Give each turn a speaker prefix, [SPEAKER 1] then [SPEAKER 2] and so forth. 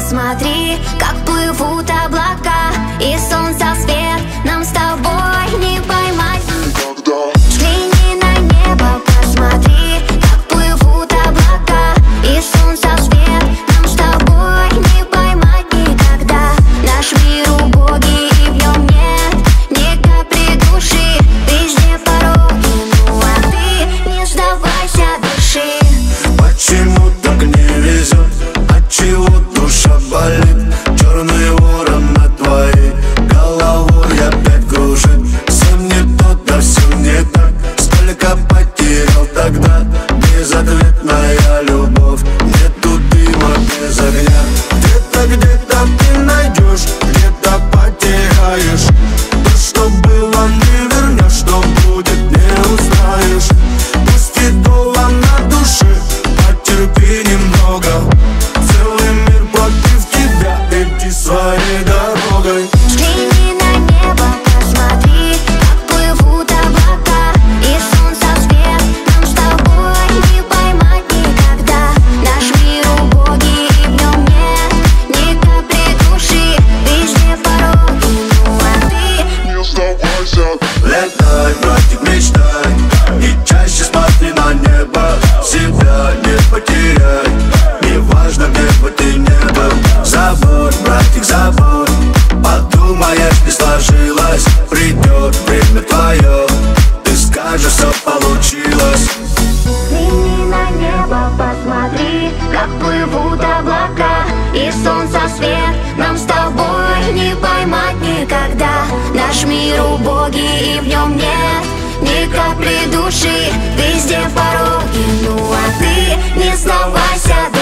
[SPEAKER 1] посмотри, как плывут облака, и солнца свет нам с тобой не поймать. Взгляни на небо, посмотри, как плывут облака, и солнца свет нам с тобой не поймать никогда. Наш мир убогий, и в нем нет ни капли души, везде пороги, ну а ты не сдавайся, дыши.
[SPEAKER 2] Почему так не везет? Отчего душа болит? Черный ворон над твоей головой опять кружит. Все не то, да все не так. Столько потерял тогда. Безответная любовь, нету дыма без огня. Где-то ты найдешь, где-то потеряешь. То, что было, не вернешь, что будет, не узнаешь. Пусть и долго на душе, потерпи немного. Целый мир против тебя, иди своей дорогой.
[SPEAKER 1] Взгляни на небо, посмотри, как плывут облака, и солнца свет нам с тобой не поймать никогда. Наш мир убогий, и в нем нет ни капли души, везде пороги, ну а ты
[SPEAKER 2] Не сдавайся. Летай, братик, мечтай, и чаще смотри на небо. Себя не потеряй, неважно, где бы ты не был. Забудь, братик, забудь, подумаешь, не сложилось. Придет время твое, ты скажешь, все получилось.
[SPEAKER 1] Взгляни на небо, посмотри, как плывут облака, и солнца свет нам с тобой не поймать никогда. Наш мир убогий, и в нем нет ни капли души, везде пороги, ну а ты не сдавайся.